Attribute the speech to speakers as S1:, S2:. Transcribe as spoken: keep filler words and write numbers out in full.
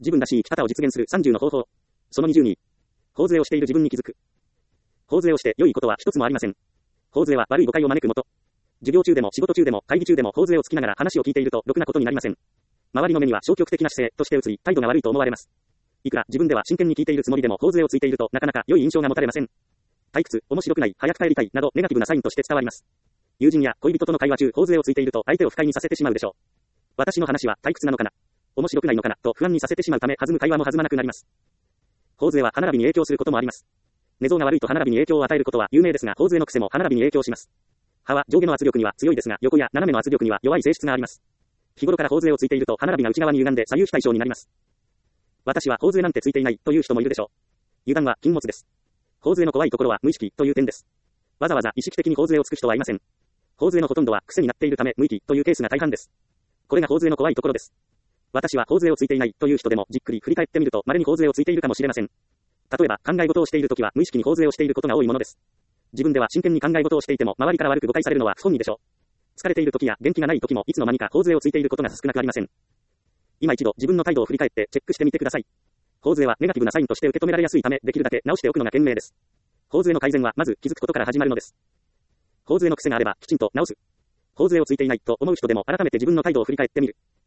S1: 自分らしい生き方を実現するさんじゅうの方法。そのにじゅうに。頬杖をしている自分に気づく。頬杖をして良いことは一つもありません。頬杖は悪い誤解を招くもと。授業中でも仕事中でも会議中でも頬杖をつきながら話を聞いているとろくなことになりません。周りの目には消極的な姿勢として映り、態度が悪いと思われます。いくら自分では真剣に聞いているつもりでも頬杖をついているとなかなか良い印象が持たれません。退屈、面白くない、早く帰りたいなどネガティブなサインとして伝わります。友人や恋人との会話中頬杖をついていると相手を不快にさせてしまうでしょう。私の話は退屈なのかな、面白くないのかなと不安にさせてしまうため弾む会話も弾まなくなります。頬杖は歯並びに影響することもあります。寝相が悪いと歯並びに影響を与えることは有名ですが、頬杖の癖も歯並びに影響します。歯は上下の圧力には強いですが、横や斜めの圧力には弱い性質があります。日頃から頬杖をついていると歯並びが内側に歪んで左右非対称になります。私は頬杖なんてついていないという人もいるでしょう。油断は禁物です。頬杖の怖いところは無意識という点です。わざわざ意識的に頬杖をつく人はいません。頬杖のほとんどは癖になっているため無意識というケースが大半です。これが頬杖の怖いところです。私は頬杖をついていないという人でもじっくり振り返ってみると稀に頬杖をついているかもしれません。例えば考え事をしているときは無意識に頬杖をしていることが多いものです。自分では真剣に考え事をしていても周りから悪く誤解されるのは不本意でしょう。疲れているときや元気がないときもいつの間にか頬杖をついていることが少なくありません。今一度自分の態度を振り返ってチェックしてみてください。頬杖はネガティブなサインとして受け止められやすいためできるだけ直しておくのが賢明です。頬杖の改善はまず気づくことから始まるのです。頬杖の癖があればきちんと直す。頬杖をついていないと思う人でも改めて自分の態度を振り返ってみる。